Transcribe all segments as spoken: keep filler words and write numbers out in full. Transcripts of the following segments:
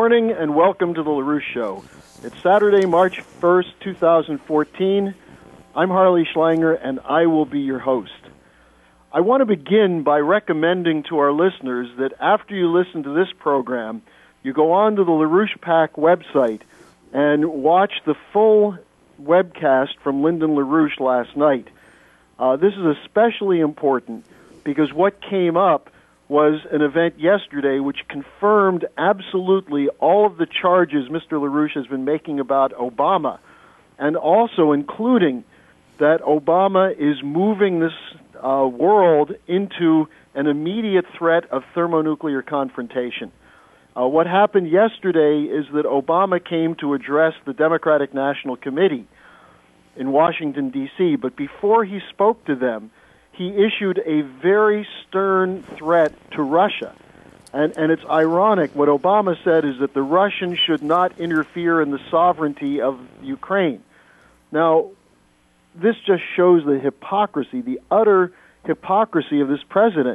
morning and welcome to the LaRouche Show. It's Saturday, March first, two thousand fourteen. I'm Harley Schlanger and I will be your host. I want to begin by recommending to our listeners that after you listen to this program, you go on to the LaRouche PAC website and watch the full webcast from Lyndon LaRouche last night. Uh, this is especially important because what came up was an event yesterday which confirmed absolutely all of the charges Mister LaRouche has been making about Obama, and also including that Obama is moving this uh, world into an immediate threat of thermonuclear confrontation. Uh, what happened yesterday is that Obama came to address the Democratic National Committee in Washington, D C, but before he spoke to them, he issued a very stern threat to Russia. And, and it's ironic. What Obama said is that the Russians should not interfere in the sovereignty of Ukraine. Now, this just shows the hypocrisy, the utter hypocrisy of this president,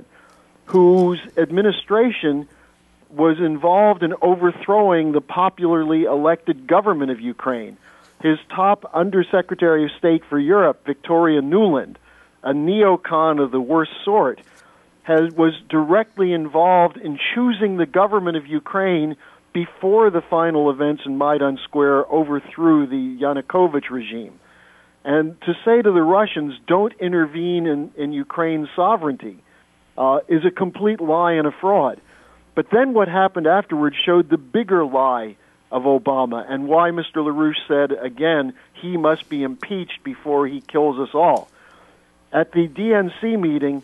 whose administration was involved in overthrowing the popularly elected government of Ukraine. His top Undersecretary of State for Europe, Victoria Nuland, a neocon of the worst sort, has, was directly involved in choosing the government of Ukraine before the final events in Maidan Square overthrew the Yanukovych regime. And to say to the Russians, don't intervene in, in Ukraine's sovereignty, uh, is a complete lie and a fraud. But then what happened afterwards showed the bigger lie of Obama and why Mister LaRouche said, again, he must be impeached before he kills us all. At the D N C meeting,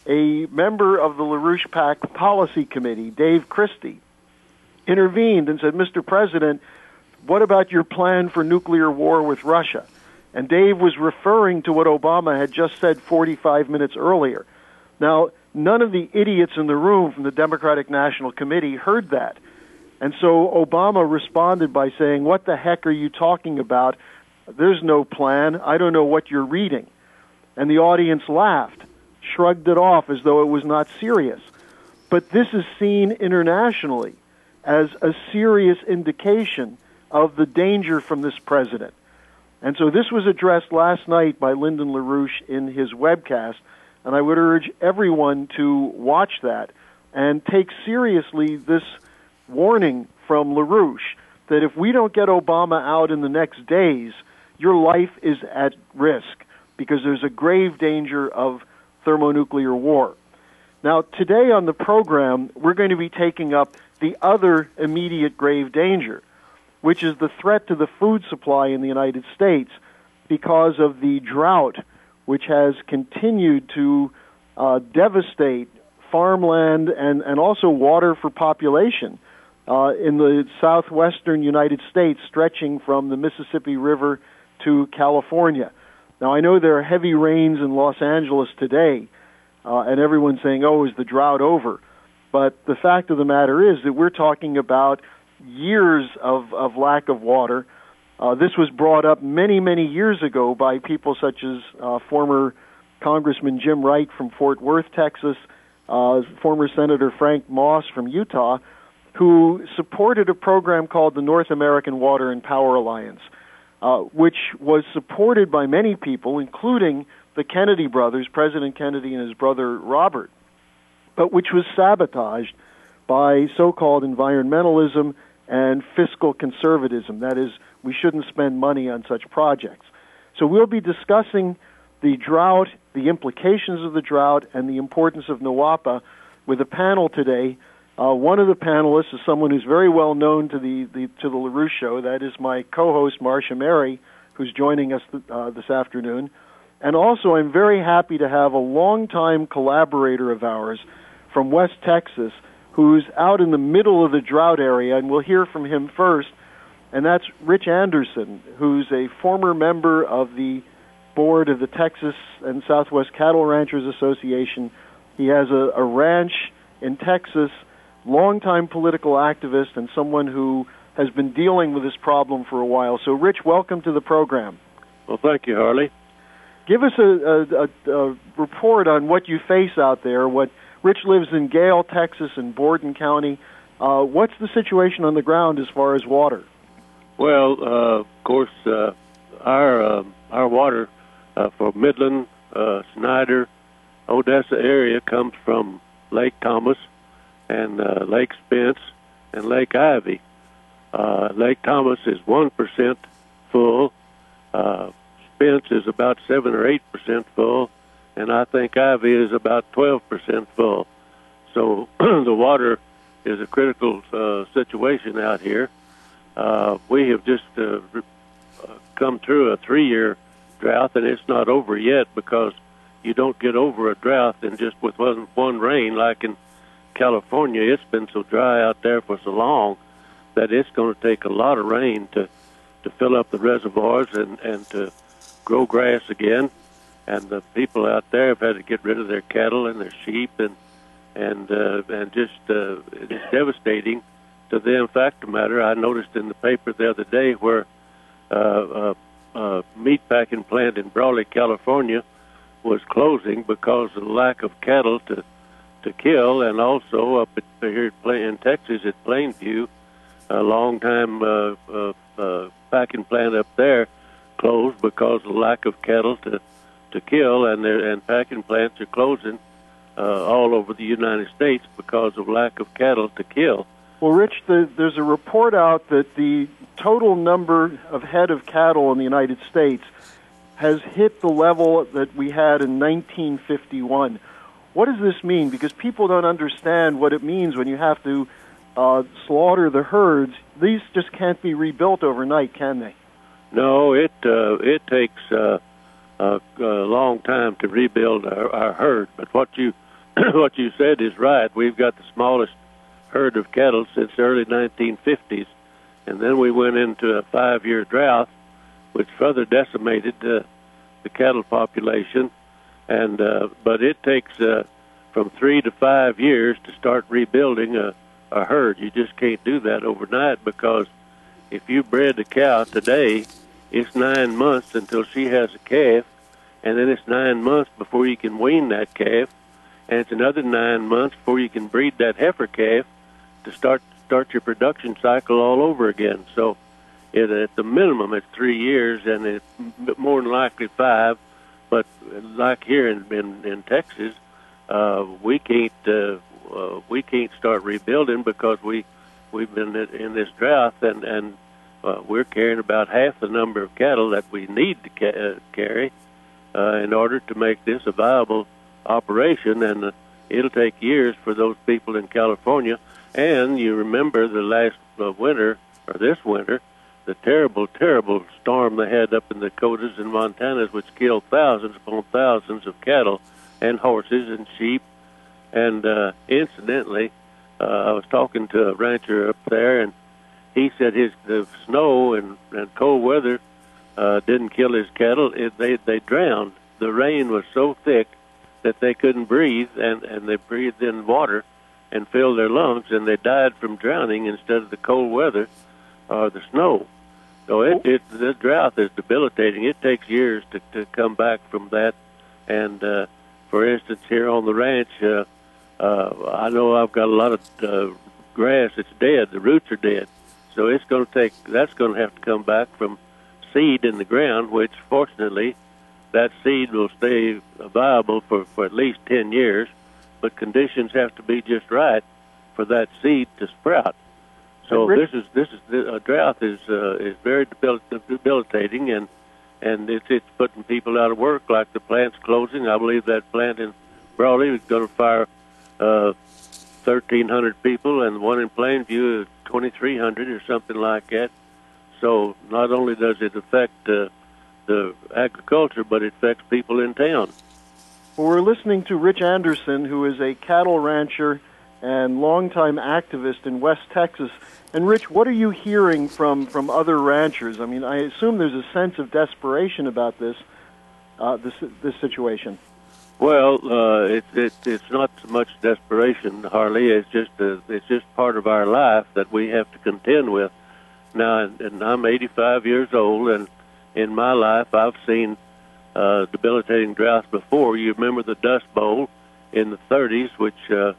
a member of the LaRouche PAC Policy Committee, Dave Christie, intervened and said, Mister President, what about your plan for nuclear war with Russia? And Dave was referring to what Obama had just said forty-five minutes earlier. Now, none of the idiots in the room from the Democratic National Committee heard that. And so Obama responded by saying, what the heck are you talking about? There's no plan. I don't know what you're reading. And the audience laughed, shrugged it off as though it was not serious. But this is seen internationally as a serious indication of the danger from this president. And so this was addressed last night by Lyndon LaRouche in his webcast, and I would urge everyone to watch that and take seriously this warning from LaRouche that if we don't get Obama out in the next days, your life is at risk, because there's a grave danger of thermonuclear war. Now, today on the program, we're going to be taking up the other immediate grave danger, which is the threat to the food supply in the United States because of the drought, which has continued to uh, devastate farmland and, and also water for population uh, in the southwestern United States, stretching from the Mississippi River to California. Now, I know there are heavy rains in Los Angeles today, uh, and everyone's saying, oh, is the drought over? But the fact of the matter is that we're talking about years of, of lack of water. Uh, this was brought up many, many years ago by people such as uh, former Congressman Jim Wright from Fort Worth, Texas, uh, former Senator Frank Moss from Utah, who supported a program called the North American Water and Power Alliance, Uh, which was supported by many people, including the Kennedy brothers, President Kennedy and his brother Robert, but which was sabotaged by so-called environmentalism and fiscal conservatism. That is, we shouldn't spend money on such projects. So we'll be discussing the drought, the implications of the drought, and the importance of NWAPA with a panel today. Uh, one of the panelists is someone who's very well known to the, the to the LaRouche Show. That is my co-host, Marcia Mary, who's joining us th- uh, this afternoon. And also, I'm very happy to have a longtime collaborator of ours from West Texas who's out in the middle of the drought area, and we'll hear from him first. And that's Rich Anderson, who's a former member of the board of the Texas and Southwest Cattle Ranchers Association. He has a, a ranch in Texas, longtime political activist, and someone who has been dealing with this problem for a while. So, Rich, welcome to the program. Well, thank you, Harley. Give us a, a, a, a report on what you face out there. What Rich lives in Gale, Texas, in Borden County. Uh, what's the situation on the ground as far as water? Well, uh, of course, uh, our uh, our water uh, for Midland, uh, Snyder, Odessa area comes from Lake Thomas and uh, Lake Spence and Lake Ivy. Uh, Lake Thomas is one percent full. Uh, Spence is about seven or eight percent full, and I think Ivy is about twelve percent full. So the water is a critical uh, situation out here. Uh, we have just uh, come through a three-year drought, and it's not over yet because you don't get over a drought in just with one, one rain. Like in California, it's been so dry out there for so long that it's going to take a lot of rain to, to fill up the reservoirs and, and to grow grass again. And the people out there have had to get rid of their cattle and their sheep, and and uh, and just uh, it's devastating to them. Fact of the matter, I noticed in the paper the other day where uh, a, a meat packing plant in Brawley, California, was closing because of the lack of cattle to to kill, and also up at, here in Texas at Plainview, a long time uh, uh, uh, packing plant up there closed because of the lack of cattle to to kill, and and packing plants are closing uh, all over the United States because of lack of cattle to kill. Well, Rich, the, there's a report out that the total number of head of cattle in the United States has hit the level that we had in nineteen fifty-one. What does this mean? Because people don't understand what it means when you have to uh, slaughter the herds. These just can't be rebuilt overnight, can they? No, it uh, it takes uh, a, a long time to rebuild our, our herd. But what you what you said is right. We've got the smallest herd of cattle since the early nineteen fifties, and then we went into a five-year drought, which further decimated uh, the cattle population. And uh, but it takes uh, from three to five years to start rebuilding a, a herd. You just can't do that overnight, because if you bred a cow today, it's nine months until she has a calf, and then it's nine months before you can wean that calf, and it's another nine months before you can breed that heifer calf to start start your production cycle all over again. So it, at the minimum, it's three years, and it's more than likely five. But like here in in, in Texas, uh, we can't uh, uh, we can't start rebuilding because we we've been in this drought, and and uh, we're carrying about half the number of cattle that we need to ca- uh, carry uh, in order to make this a viable operation. And uh, it'll take years for those people in California. And you remember the last uh, winter, or this winter, the terrible, terrible storm they had up in the Dakotas and Montanas, which killed thousands upon thousands of cattle and horses and sheep. And uh, incidentally, uh, I was talking to a rancher up there, and he said his the snow and, and cold weather uh, didn't kill his cattle. It, they they drowned. The rain was so thick that they couldn't breathe, and, and they breathed in water and filled their lungs, and they died from drowning instead of the cold weather or the snow. So it, it the drought is debilitating. It takes years to, to come back from that. And uh, for instance, here on the ranch, uh, uh, I know I've got a lot of uh, grass that's dead. The roots are dead. So it's going to take. That's going to have to come back from seed in the ground, which fortunately, that seed will stay viable for, for at least ten years. But conditions have to be just right for that seed to sprout. So this is this is a drought is uh, is very debilitating, and and it's it's putting people out of work. Like the plant's closing. I believe that plant in Brawley is going to fire uh, thirteen hundred people, and the one in Plainview is twenty-three hundred or something like that. So not only does it affect uh, the agriculture, but it affects people in town. Well, we're listening to Rich Anderson, who is a cattle rancher and longtime activist in West Texas. And Rich, what are you hearing from, from other ranchers? I mean, I assume there's a sense of desperation about this uh, this this situation. Well, uh, it's it, it's not so much desperation, Harley. It's just a, it's just part of our life that we have to contend with. Now, and I'm eighty-five years old, and in my life, I've seen uh, debilitating droughts before. You remember the Dust Bowl in the thirties, which uh,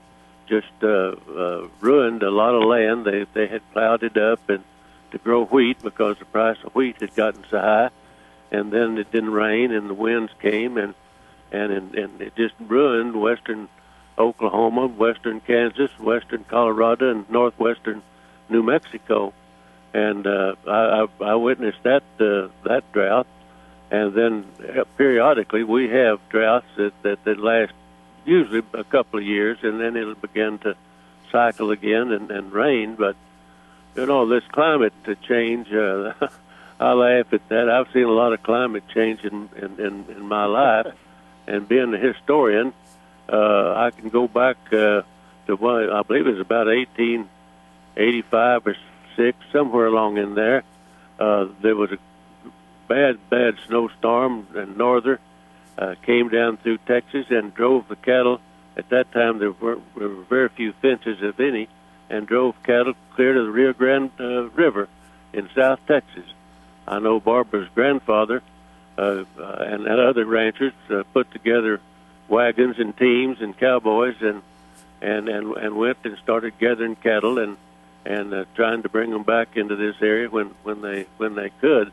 just uh, uh, ruined a lot of land. They they had plowed it up and to grow wheat because the price of wheat had gotten so high, and then it didn't rain and the winds came and and and, and it just ruined western Oklahoma, western Kansas, western Colorado, and northwestern New Mexico. And uh, I, I, I witnessed that uh, that drought. And then uh, periodically we have droughts that, that, that last usually a couple of years, and then it'll begin to cycle again and, and rain. But, you know, this climate change, uh, I laugh at that. I've seen a lot of climate change in, in, in, in my life. And being a historian, uh, I can go back uh, to, what I believe it was about eighteen eighty-five or six, somewhere along in there. Uh, there was a bad, bad snowstorm, and norther uh, came down through Texas and drove the cattle. At that time, there were, there were very few fences, if any, and drove cattle clear to the Rio Grande uh, River in South Texas. I know Barbara's grandfather uh, uh, and, and other ranchers uh, put together wagons and teams and cowboys and and, and, and went and started gathering cattle and and uh, trying to bring them back into this area when, when they when they could.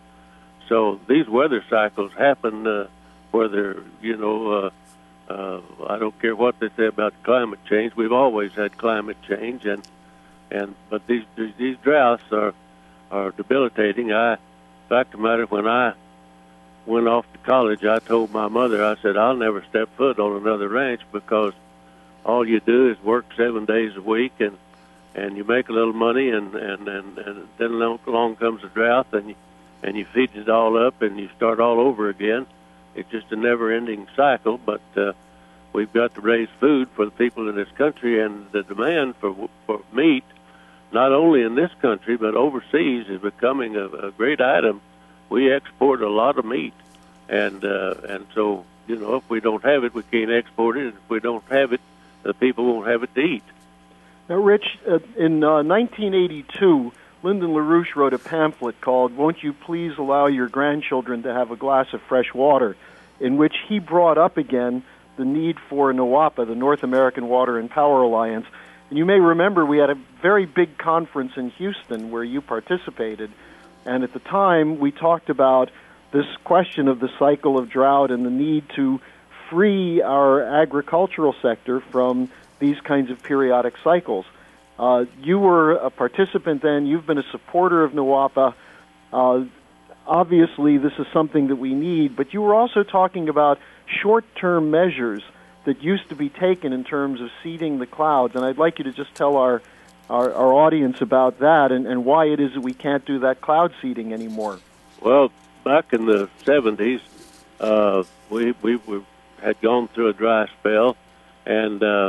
So these weather cycles happen, uh, whether, you know, uh, uh, I don't care what they say about climate change. We've always had climate change, and and but these these droughts are are debilitating. I, fact of the matter, when I went off to college, I told my mother, I said, I'll never step foot on another ranch because all you do is work seven days a week, and and you make a little money, and and and, and then along comes a drought, and you, and you feed it all up, and you start all over again. It's just a never-ending cycle, but uh, we've got to raise food for the people in this country, and the demand for for meat, not only in this country, but overseas, is becoming a, a great item. We export a lot of meat, and uh, and so, you know, if we don't have it, we can't export it. If we don't have it, the people won't have it to eat. Now, Rich, uh, in uh, nineteen eighty-two, Lyndon LaRouche wrote a pamphlet called "Won't You Please Allow Your Grandchildren to Have a Glass of Fresh Water," in which he brought up again the need for NWAPA, the North American Water and Power Alliance. And you may remember we had a very big conference in Houston where you participated, and at the time we talked about this question of the cycle of drought and the need to free our agricultural sector from these kinds of periodic cycles. Uh, you were a participant then. You've been a supporter of NWAPA. Uh, obviously, this is something that we need, but you were also talking about short-term measures that used to be taken in terms of seeding the clouds, and I'd like you to just tell our our, our audience about that and, and why it is that we can't do that cloud seeding anymore. Well, back in the seventies, uh, we, we we had gone through a dry spell, and uh,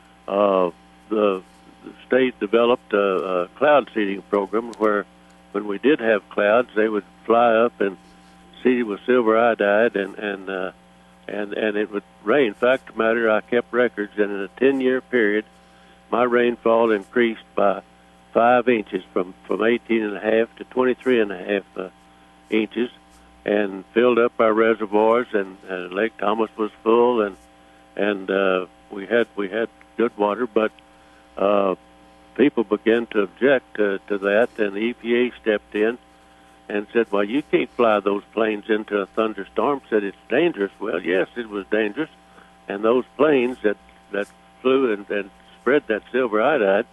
uh, the The state developed a, a cloud seeding program where, when we did have clouds, they would fly up and seed it with silver iodide, and and uh, and and it would rain. In fact, the matter, I kept records, and in a ten-year period, my rainfall increased by five inches, from from eighteen and a half to twenty-three and a half uh, inches, and filled up our reservoirs, and, and Lake Thomas was full, and and uh, we had we had good water, but Uh, people began to object uh, to that, and the E P A stepped in and said, well, you can't fly those planes into a thunderstorm. Said it's dangerous. Well, yes, it was dangerous, and those planes that, that flew and, and spread that silver iodide,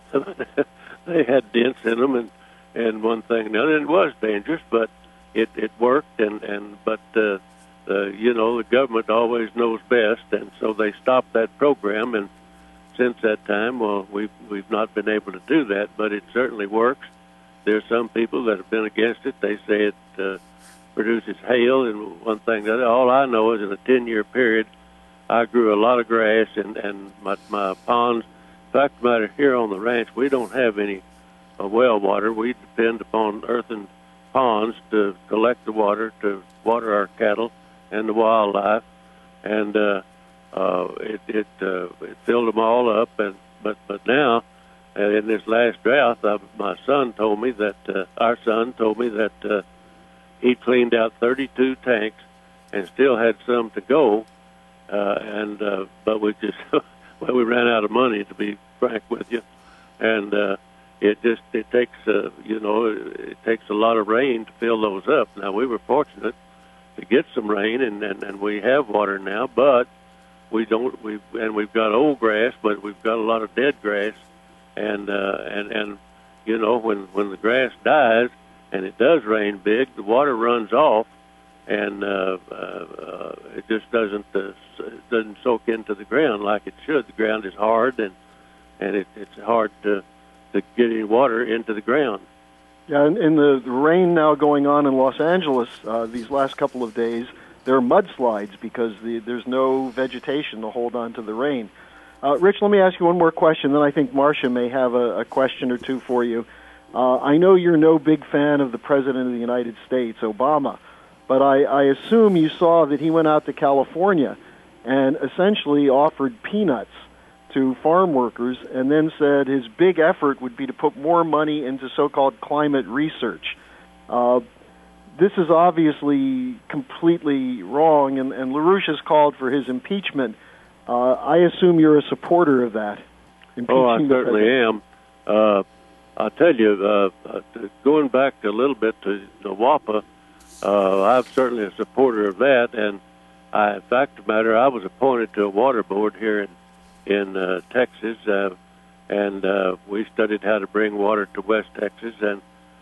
they had dents in them, and, and one thing and another. It was dangerous, but it, it worked, and, and but, uh, uh, you know, the government always knows best, and so they stopped that program, and since that time, well, we've, we've not been able to do that, but it certainly works. There's some people that have been against it. They say it uh, produces hail and one thing. That all I know is in a ten-year period, I grew a lot of grass, and, and my, my ponds. In fact, the matter, here on the ranch, we don't have any uh, well water. We depend upon earthen ponds to collect the water, to water our cattle and the wildlife, and uh, Uh, it it, uh, it filled them all up, and but but now, uh, in this last drought, uh, my son told me that uh, our son told me that uh, he cleaned out thirty-two tanks and still had some to go, uh, and uh, but we just well we ran out of money, to be frank with you, and uh, it just it takes uh, you know it takes a lot of rain to fill those up. Now we were fortunate to get some rain, and, and, and we have water now, but we don't we and we've got old grass, but we've got a lot of dead grass, and uh, and and you know when when the grass dies and it does rain big, the water runs off. And uh, uh, uh, it just doesn't uh, it doesn't soak into the ground like it should. The ground is hard, and and it, it's hard to to get any water into the ground. Yeah, and in the, the rain now going on in Los Angeles uh, these last couple of days, there are mudslides because the, there's no vegetation to hold on to the rain. Uh, Rich, let me ask you one more question, then I think Marcia may have a, a question or two for you. Uh, I know you're no big fan of the President of the United States, Obama. But I, I assume you saw that he went out to California and essentially offered peanuts to farm workers and then said his big effort would be to put more money into so-called climate research. Uh, this is obviously completely wrong, and, and LaRouche has called for his impeachment. Uh, I assume you're a supporter of that. Oh, I certainly am. Uh, I'll tell you, uh, going back a little bit to the WAPA, Uh, I'm certainly a supporter of that, and I, in fact, the matter, I was appointed to a water board here in in uh, Texas, uh, and uh, we studied how to bring water to West Texas. And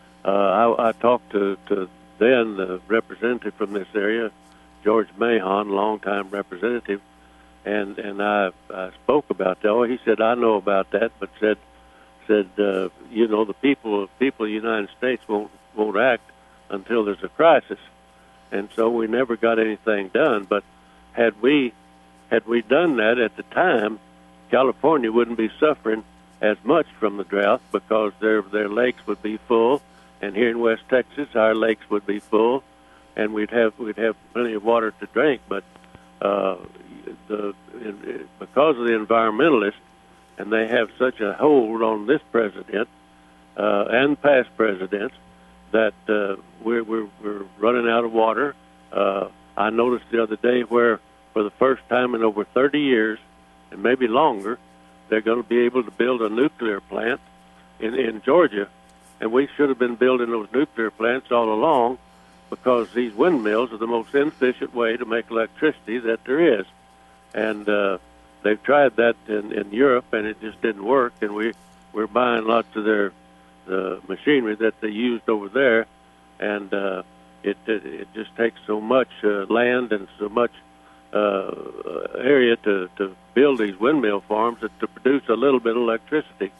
uh, I, I talked to, to then the representative from this area, George Mahon, longtime representative, and and I, I spoke about that. Oh, he said I know about that, but said said uh, you know the people people of the United States won't won't act until there's a crisis, and so we never got anything done. But had we had we done that at the time, California wouldn't be suffering as much from the drought because their their lakes would be full, and here in West Texas, our lakes would be full, and we'd have we'd have plenty of water to drink. But uh, the in, because of the environmentalists, and they have such a hold on this president uh, and past presidents, that uh, we're, we're we're running out of water. Uh, I noticed the other day where, for the first time in over thirty years, and maybe longer, they're going to be able to build a nuclear plant in, in Georgia, and we should have been building those nuclear plants all along, because these windmills are the most inefficient way to make electricity that there is. And uh, they've tried that in, in Europe, and it just didn't work, and we, we're buying lots of their the machinery that they used over there, and uh, it, it it just takes so much uh, land and so much uh, area to, to build these windmill farms that to produce a little bit of electricity.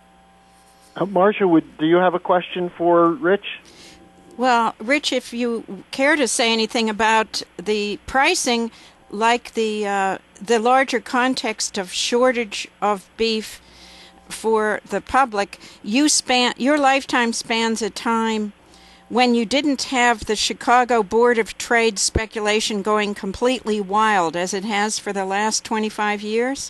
Uh, Marcia, would do you have a question for Rich? Well, Rich, if you care to say anything about the pricing, like the uh, the larger context of shortage of beef for the public, you span your lifetime spans a time when you didn't have the Chicago Board of Trade speculation going completely wild as it has for the last twenty-five years.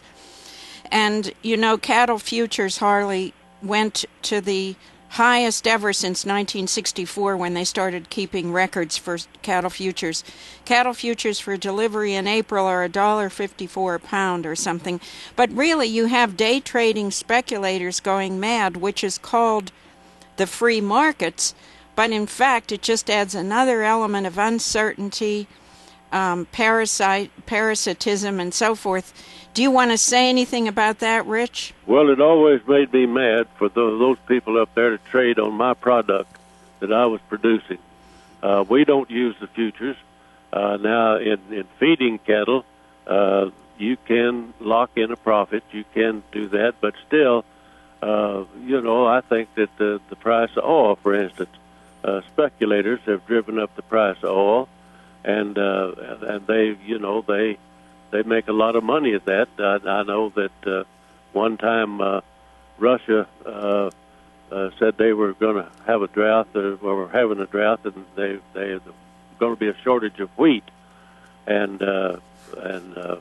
And you know, cattle futures, Harley, went to the highest ever since nineteen sixty-four, when they started keeping records for cattle futures. Cattle futures for delivery in April are one dollar fifty-four a pound or something. But really, you have day trading speculators going mad, which is called the free markets. But in fact, it just adds another element of uncertainty, um, parasite, parasitism, and so forth. Do you want to say anything about that, Rich? Well, it always made me mad for those, those people up there to trade on my product that I was producing. Uh, we don't use the futures. Uh, now, in, in feeding cattle, uh, you can lock in a profit. You can do that. But still, uh, you know, I think that the, the price of oil, for instance, uh, speculators have driven up the price of oil, and uh, and they, you know, they... They make a lot of money at that. I, I know that uh, one time uh, Russia uh, uh, said they were going to have a drought, or were having a drought, and they they going to be a shortage of wheat. And uh, and uh,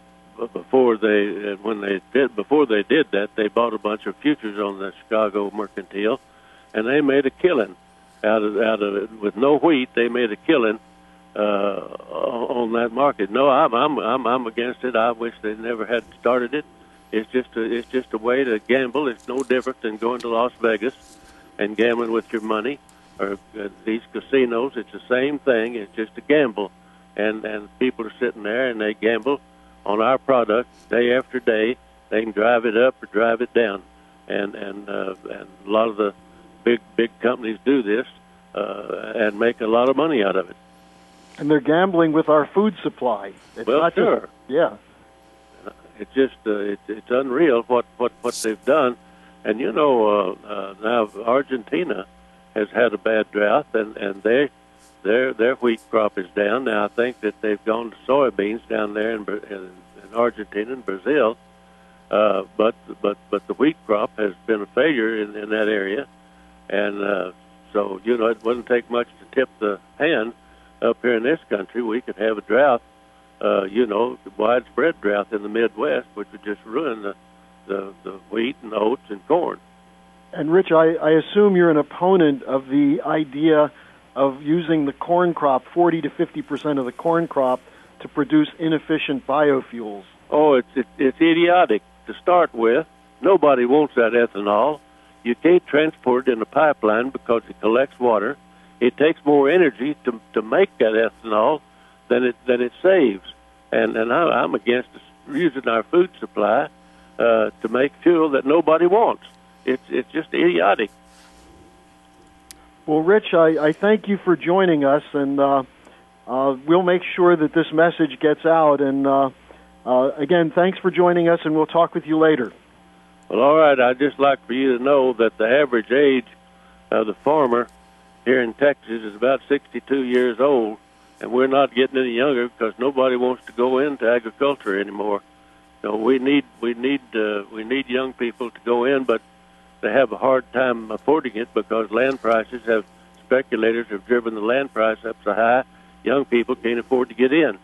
before they when they did before they did that, they bought a bunch of futures on the Chicago Mercantile, and they made a killing out of out of it. With no wheat, they made a killing Uh, on that market. No, I'm I'm I'm I'm against it. I wish they never had started it, It's just a, it's just a way to gamble. It's no different than going to Las Vegas and gambling with your money, or uh, these casinos. It's the same thing. It's just a gamble, and and people are sitting there and they gamble on our product day after day. They can drive it up or drive it down, and and uh, and a lot of the big big companies do this uh, and make a lot of money out of it. And they're gambling with our food supply. It's well, not sure. Just, yeah. It's just uh, it, it's unreal what, what, what they've done, and you know uh, uh, now Argentina has had a bad drought, and, and they their their wheat crop is down. Now I think that they've gone to soybeans down there in, in, in Argentina and Brazil, uh, but but but the wheat crop has been a failure in, in that area, and uh, so you know it wouldn't take much to tip the hand up here in this country. We could have a drought. Uh, you know, widespread drought in the Midwest, which would just ruin the, the, the wheat and oats and corn. And, Rich, I, I assume you're an opponent of the idea of using the corn crop, forty to fifty percent of the corn crop, to produce inefficient biofuels. Oh, it's, it, it's idiotic to start with. Nobody wants that ethanol. You can't transport it in a pipeline because it collects water. It takes more energy to, to make that ethanol than it than it saves, and and I, I'm against using our food supply uh, to make fuel that nobody wants. It's it's just idiotic. Well, Rich, I, I thank you for joining us, and uh, uh, we'll make sure that this message gets out. And uh, uh, again, thanks for joining us, and we'll talk with you later. Well, all right. I'd just like for you to know that the average age of the farmer here in Texas is about sixty-two years old. And we're not getting any younger because nobody wants to go into agriculture anymore. So we need we need uh, we need young people to go in, but they have a hard time affording it because land prices have speculators have driven the land price up so high. Young people can't afford to get in.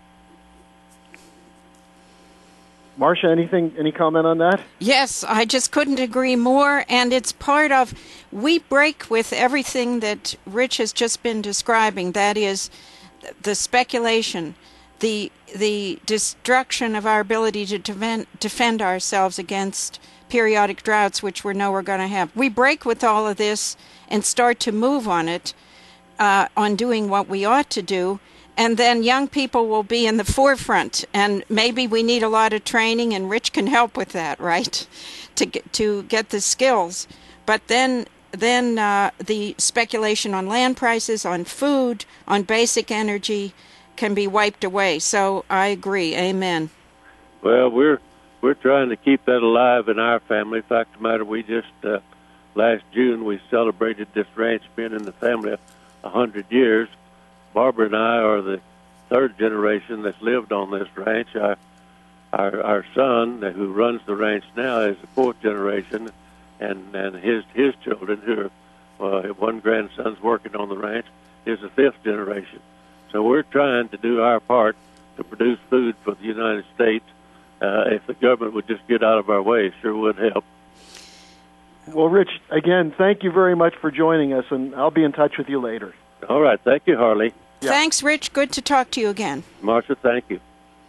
Marcia, anything, any comment on that? Yes, I just couldn't agree more, and it's part of, we break with everything that Rich has just been describing. That is, the speculation, the the destruction of our ability to defend, defend ourselves against periodic droughts, which we know we're going to have. We break with all of this and start to move on it, uh, on doing what we ought to do, and then young people will be in the forefront, and maybe we need a lot of training, and Rich can help with that, right, to get, to get the skills. But then then uh, the speculation on land prices, on food, on basic energy can be wiped away. So I agree. Amen. Well, we're we're trying to keep that alive in our family. In fact, the matter, we just, uh, last June, we celebrated this ranch being in the family a hundred years. Barbara and I are the third generation that's lived on this ranch. Our, our, our son, who runs the ranch now, is the fourth generation. And, and his his children, who are, uh, one grandson's working on the ranch, is the fifth generation. So we're trying to do our part to produce food for the United States. Uh, if the government would just get out of our way, it sure would help. Well, Rich, again, thank you very much for joining us, and I'll be in touch with you later. All right. Thank you, Harley. Yeah. Thanks, Rich. Good to talk to you again. Marcia, thank you.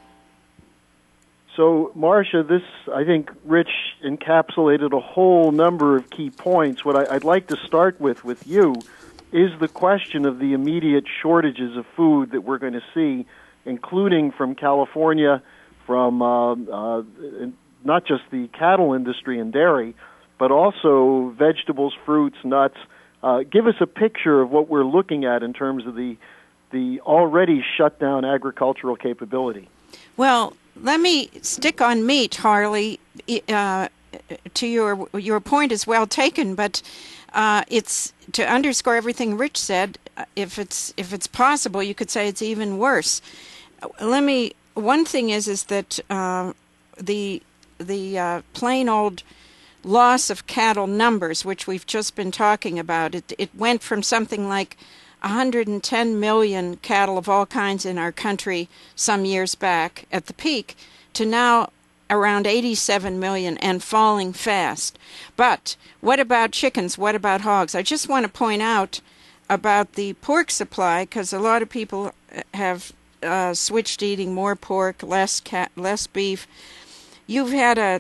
So, Marcia, this, I think, Rich encapsulated a whole number of key points. What I, I'd like to start with with you is the question of the immediate shortages of food that we're going to see, including from California, from uh, uh, not just the cattle industry and dairy, but also vegetables, fruits, nuts. Uh, give us a picture of what we're looking at in terms of the the already shut down agricultural capability. Well, let me stick on meat, Harley. Uh, to your your point is well taken, but uh, it's to underscore everything Rich said. If it's if it's possible, you could say it's even worse. Let me. One thing is is that uh, the the uh, plain old loss of cattle numbers, which we've just been talking about, it it went from something like one hundred ten million cattle of all kinds in our country some years back at the peak to now around eighty-seven million and falling fast. But what about chickens? What about hogs? I just want to point out about the pork supply, because a lot of people have uh, switched to eating more pork, less cat, less beef. You've had a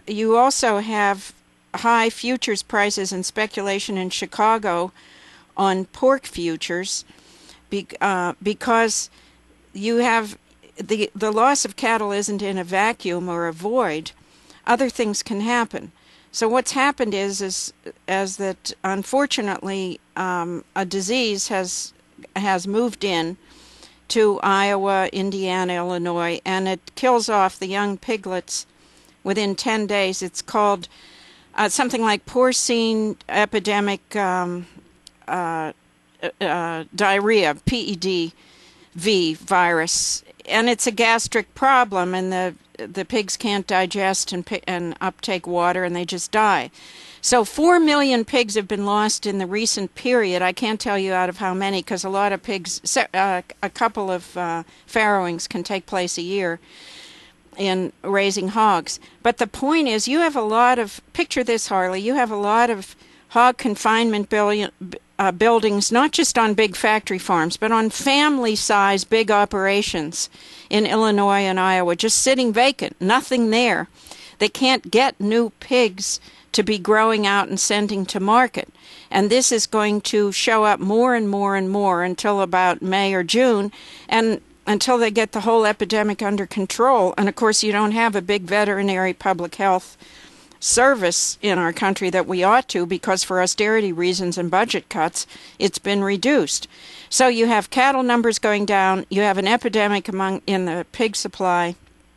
you also have high futures prices and speculation in Chicago on pork futures be, uh, because you have the the loss of cattle isn't in a vacuum or a void. Other things can happen. So what's happened is is as that unfortunately um, a disease has has moved in to Iowa, Indiana, Illinois, and it kills off the young piglets within ten days. It's called uh, something like porcine epidemic um, uh, uh, diarrhea, P E D V virus, and it's a gastric problem, and the the pigs can't digest and and uptake water, and they just die. So four million pigs have been lost in the recent period. I can't tell you out of how many, because a lot of pigs, uh, a couple of uh, farrowings can take place a year in raising hogs. But the point is, you have a lot of, picture this, Harley, you have a lot of hog confinement billion, uh, buildings, not just on big factory farms, but on family-size big operations in Illinois and Iowa, just sitting vacant, nothing there. They can't get new pigs to be growing out and sending to market. And this is going to show up more and more and more until about May or June, and until they get the whole epidemic under control. And of course, you don't have a big veterinary public health service in our country that we ought to, because for austerity reasons and budget cuts, it's been reduced. So you have cattle numbers going down, you have an epidemic among in the pig supply,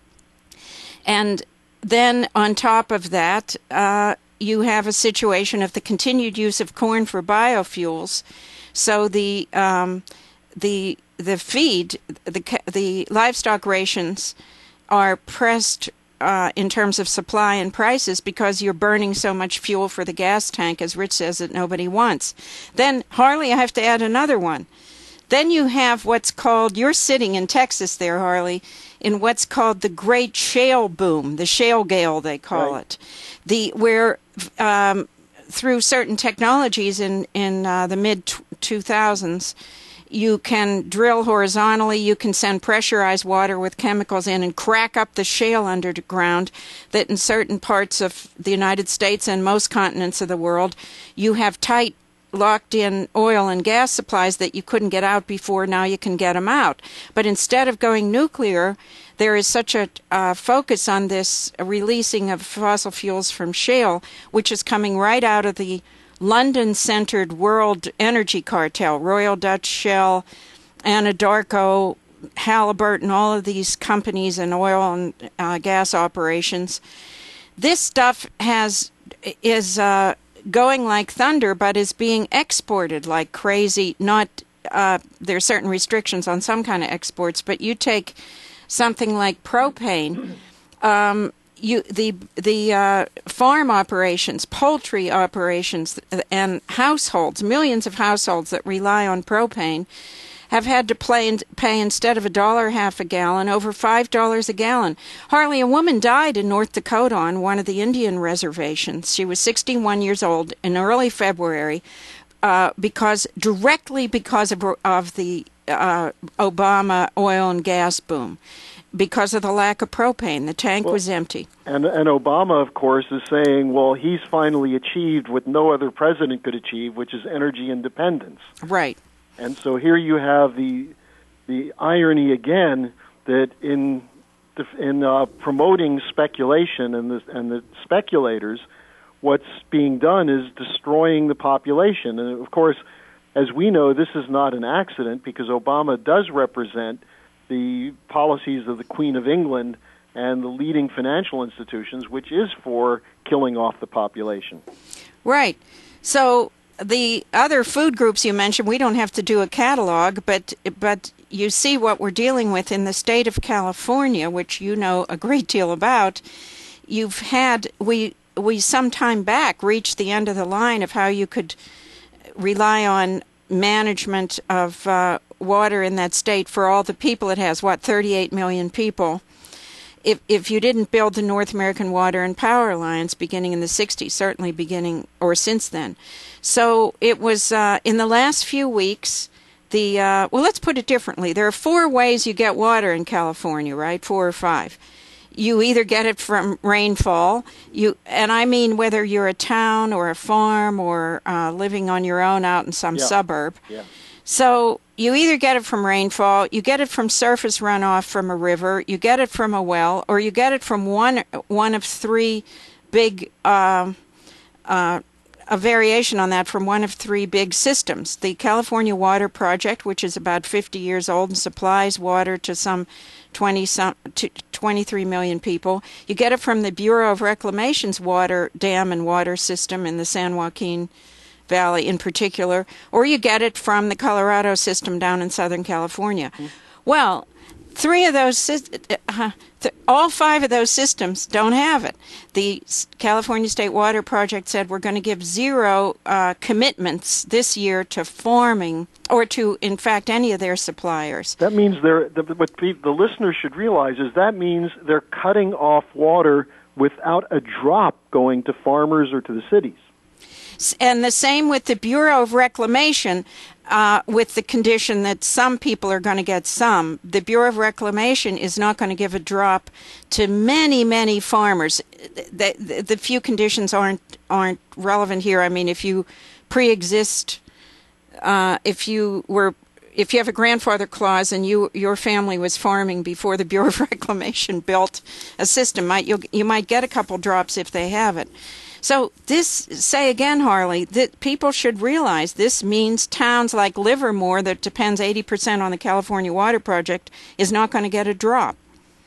and then on top of that, uh, you have a situation of the continued use of corn for biofuels. So the um, the the feed, the the livestock rations are pressed uh, in terms of supply and prices because you're burning so much fuel for the gas tank, as Rich says, that nobody wants. Then, Harley, I have to add another one. Then you have what's called, you're sitting in Texas there, Harley, in what's called the Great Shale Boom, the shale gale they call right. it, the where um, through certain technologies in in uh, the mid two thousands, you can drill horizontally, you can send pressurized water with chemicals in and crack up the shale underground. That in certain parts of the United States and most continents of the world, you have tight, locked-in oil and gas supplies that you couldn't get out before. Now you can get them out. But instead of going nuclear, there is such a uh, focus on this releasing of fossil fuels from shale, which is coming right out of the London-centered world energy cartel, Royal Dutch Shell, Anadarko, Halliburton, all of these companies and oil and uh, gas operations. This stuff has is uh, going like thunder, but is being exported like crazy. Not uh, there are certain restrictions on some kind of exports, but you take something like propane. Um, you the the uh, farm operations, poultry operations, and households, millions of households that rely on propane, have had to play in, pay instead of a dollar half a gallon, over five dollars a gallon. Harley, a woman died in North Dakota on one of the Indian reservations. She was sixty-one years old in early February, uh, because directly because of of the uh, Obama oil and gas boom, because of the lack of propane. The tank well, was empty. And and Obama, of course, is saying, well, he's finally achieved what no other president could achieve, which is energy independence. Right. And so here you have the the irony again that in the, in uh, promoting speculation and the and the speculators, what's being done is destroying the population. And of course, as we know, this is not an accident, because Obama does represent the policies of the Queen of England and the leading financial institutions, which is for killing off the population. Right. So the other food groups you mentioned, we don't have to do a catalog, but but you see what we're dealing with in the state of California, which you know a great deal about. You've had, we we some time back reached the end of the line of how you could rely on management of uh, water in that state for all the people it has, what, thirty-eight million people. If if you didn't build the North American Water and Power Alliance beginning in the sixties, certainly beginning or since then. So it was uh, in the last few weeks, the, uh, well, let's put it differently. There are four ways you get water in California, right? Four or five. You either get it from rainfall, you and I mean whether you're a town or a farm or uh, living on your own out in some Yeah. suburb. Yeah. So you either get it from rainfall, you get it from surface runoff from a river, you get it from a well, or you get it from one one of three big uh, uh, a variation on that from one of three big systems. The California Water Project, which is about fifty years old and supplies water to some twenty some to twenty-three million people. You get it from the Bureau of Reclamation's water dam and water system in the San Joaquin Valley in particular, or you get it from the Colorado system down in Southern California. Mm-hmm. Well, three of those, uh, th- all five of those systems don't have it. The California State Water Project said we're going to give zero uh, commitments this year to farming or to, in fact, any of their suppliers. That means they're, the, what the, the listeners should realize is that means they're cutting off water without a drop going to farmers or to the cities. And the same with the Bureau of Reclamation, uh, with the condition that some people are going to get some. The Bureau of Reclamation is not going to give a drop to many, many farmers. The, the, the few conditions aren't aren't relevant here. I mean, if you pre-exist, uh, if you were, if you have a grandfather clause and you your family was farming before the Bureau of Reclamation built a system, might you you might get a couple drops if they have it. So this, say again, Harley, that people should realize this means towns like Livermore, that depends eighty percent on the California Water Project, is not going to get a drop.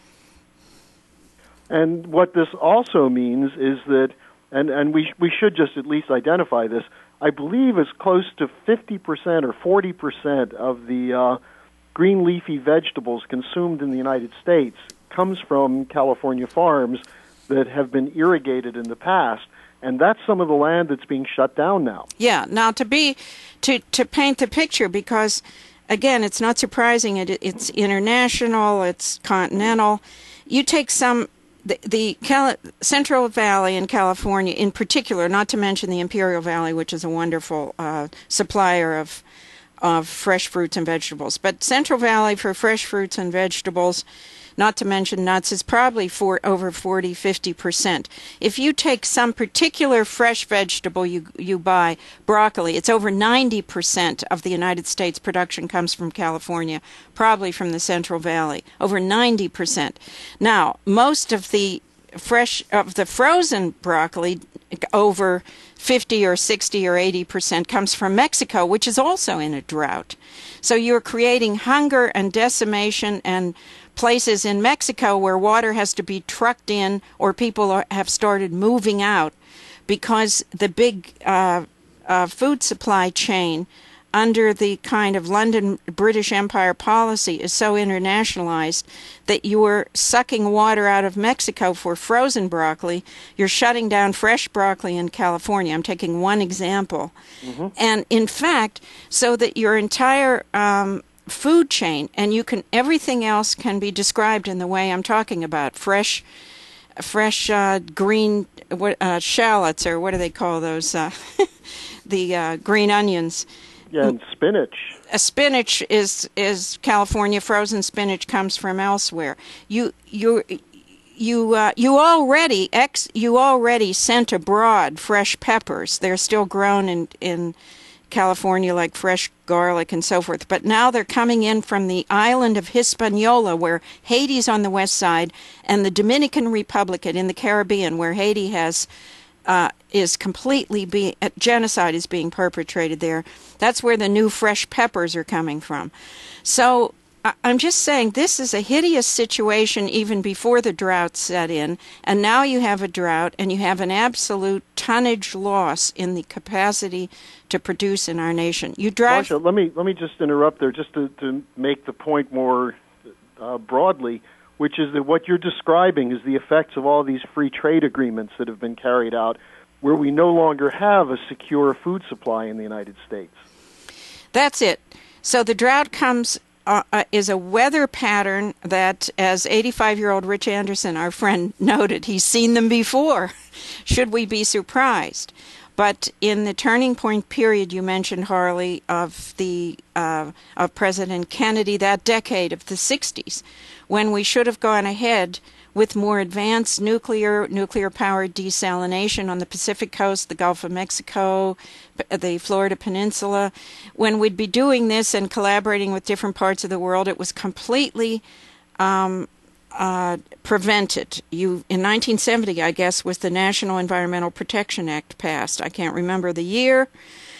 And what this also means is that, and, and we, we should just at least identify this, I believe it's close to fifty percent or forty percent of the uh, green leafy vegetables consumed in the United States comes from California farms that have been irrigated in the past. And that's some of the land that's being shut down now. Yeah. Now, to be to to paint the picture, because again, it's not surprising. It it's international. It's continental. You take some the the Cal- Central Valley in California, in particular, not to mention the Imperial Valley, which is a wonderful uh, supplier of of fresh fruits and vegetables. But Central Valley for fresh fruits and vegetables, not to mention nuts, is probably for over forty, fifty percent. If you take some particular fresh vegetable you you buy, broccoli, it's over ninety percent of the United States production comes from California, probably from the Central Valley, over ninety percent. Now, most of the fresh, of the frozen broccoli, over fifty or sixty or eighty percent comes from Mexico, which is also in a drought. So you're creating hunger and decimation and places in Mexico where water has to be trucked in, or people are, have started moving out because the big uh, uh, food supply chain under the kind of London British Empire policy is so internationalized that you're sucking water out of Mexico for frozen broccoli. You're shutting down fresh broccoli in California. I'm taking one example. Mm-hmm. And in fact, so that your entire um, food chain, and you can, everything else can be described in the way I'm talking about, fresh fresh uh, green uh, shallots, or what do they call those, uh, the uh, green onions. Yeah, and spinach. A spinach is is California. Frozen spinach comes from elsewhere. You you you uh, you already ex you already sent abroad fresh peppers. They're still grown in in California like fresh garlic and so forth. But now they're coming in from the island of Hispaniola, where Haiti's on the west side, and the Dominican Republic in the Caribbean, where Haiti has. Uh, is completely being, uh, genocide is being perpetrated there. That's where the new fresh peppers are coming from. So I- I'm just saying this is a hideous situation even before the drought set in, and now you have a drought and you have an absolute tonnage loss in the capacity to produce in our nation. You drive. Marsha, let me let me just interrupt there, just to, to make the point more uh, broadly, which is that what you're describing is the effects of all these free trade agreements that have been carried out, where we no longer have a secure food supply in the United States. That's it. So the drought comes uh, uh, is a weather pattern that, as eighty-five-year-old Rich Anderson, our friend, noted, he's seen them before. Should we be surprised? But in the turning point period you mentioned, Harley, of the uh, of President Kennedy, that decade of the sixties, when we should have gone ahead with more advanced nuclear, nuclear-powered desalination on the Pacific coast, the Gulf of Mexico, the Florida Peninsula. When we'd be doing this and collaborating with different parts of the world, it was completely um, uh, prevented. You, in nineteen seventy, I guess, was the National Environmental Protection Act passed. I can't remember the year,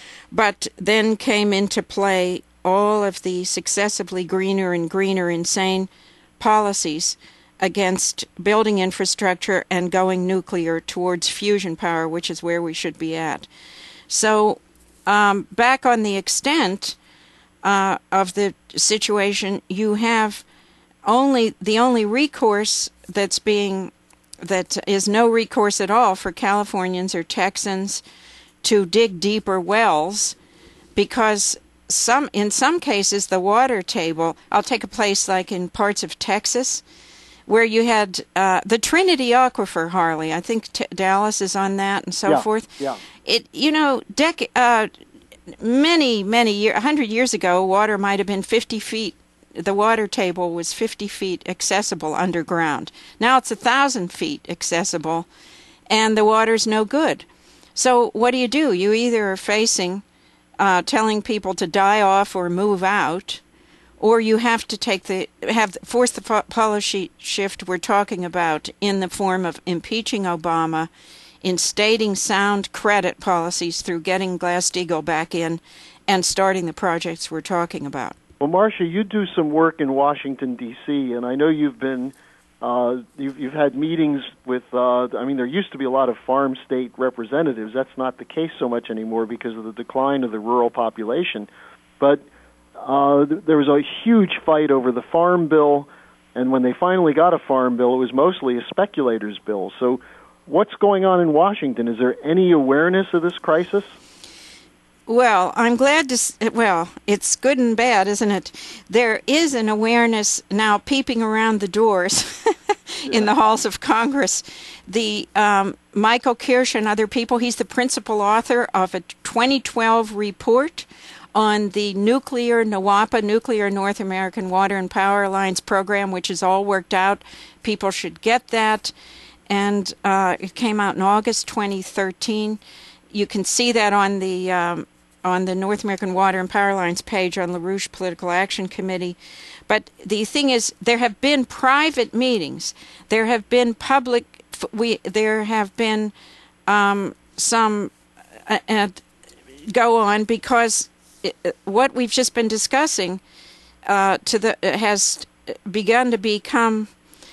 but then came into play all of the successively greener and greener insane policies against building infrastructure and going nuclear towards fusion power, which is where we should be at. So um, back on the extent uh, of the situation, you have only the only recourse that's being that is no recourse at all for Californians or Texans to dig deeper wells, because some in some cases the water table, I'll take a place like in parts of Texas where you had uh, the Trinity Aquifer, Harley. I think t- Dallas is on that and so yeah, forth. Yeah. It you know dec- uh, many many years, a hundred years ago, water might have been fifty feet. The water table was fifty feet accessible underground. Now it's a thousand feet accessible, and the water's no good. So what do you do? You either are facing uh, telling people to die off or move out, or you have to take the have force the fo- policy shift we're talking about in the form of impeaching Obama, instating sound credit policies through getting Glass-Steagall back in, and starting the projects we're talking about. Well, Marcia, you do some work in Washington, D C, and I know you've been uh, you've, you've had meetings with. Uh, I mean, there used to be a lot of farm state representatives. That's not the case so much anymore because of the decline of the rural population. But uh, there was a huge fight over the farm bill, and when they finally got a farm bill, it was mostly a speculator's bill. So, what's going on in Washington? Is there any awareness of this crisis? Well, I'm glad to, well, it's good and bad, isn't it? There is an awareness now peeping around the doors in the halls of Congress. The um, Michael Kirsch and other people, he's the principal author of a twenty twelve report on the nuclear NWAPA, Nuclear North American Water and Power Alliance program, which is all worked out. People should get that. And uh, it came out in August twenty thirteen. You can see that on the um, on the North American Water and Power Lines page on LaRouche Political Action Committee. But the thing is, there have been private meetings. There have been public, we there have been um, some uh, uh, go on because it, what we've just been discussing uh, to the has begun to become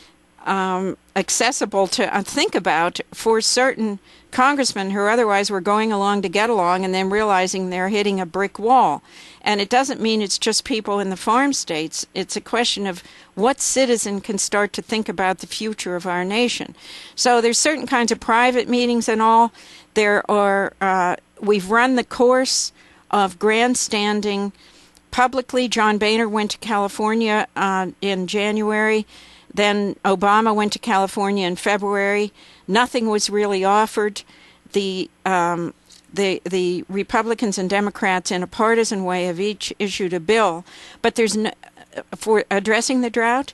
um, accessible to uh, think about for certain congressmen who otherwise were going along to get along and then realizing they're hitting a brick wall. And it doesn't mean it's just people in the farm states. It's a question of what citizen can start to think about the future of our nation. So there's certain kinds of private meetings and all. There are, uh, we've run the course of grandstanding publicly. John Boehner went to California uh, in January. Then Obama went to California in February. Nothing was really offered. The um, the the Republicans and Democrats, in a partisan way, have each issued a bill, but there's no, for addressing the drought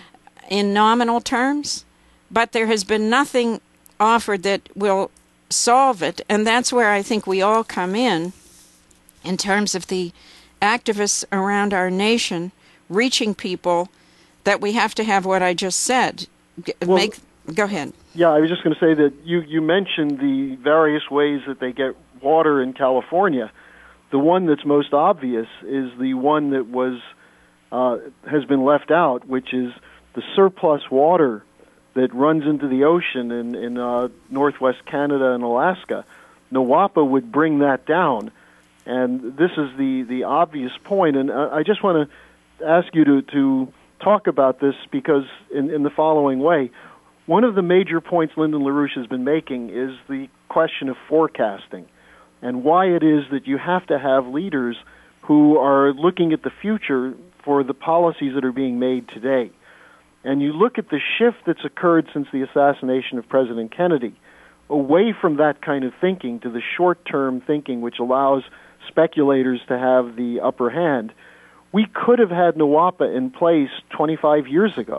in nominal terms. But there has been nothing offered that will solve it, and that's where I think we all come in, in terms of the activists around our nation reaching people. That we have to have what I just said. Well, Make go ahead. Yeah, I was just going to say that you, you mentioned the various ways that they get water in California. The one that's most obvious is the one that was uh, has been left out, which is the surplus water that runs into the ocean in, in uh, northwest Canada and Alaska. NWAPA would bring that down, and this is the, the obvious point. And uh, I just want to ask you to, to talk about this because in, in the following way. One of the major points Lyndon LaRouche has been making is the question of forecasting and why it is that you have to have leaders who are looking at the future for the policies that are being made today. And you look at the shift that's occurred since the assassination of President Kennedy, away from that kind of thinking to the short-term thinking which allows speculators to have the upper hand. We could have had NWAPA in place twenty-five years ago.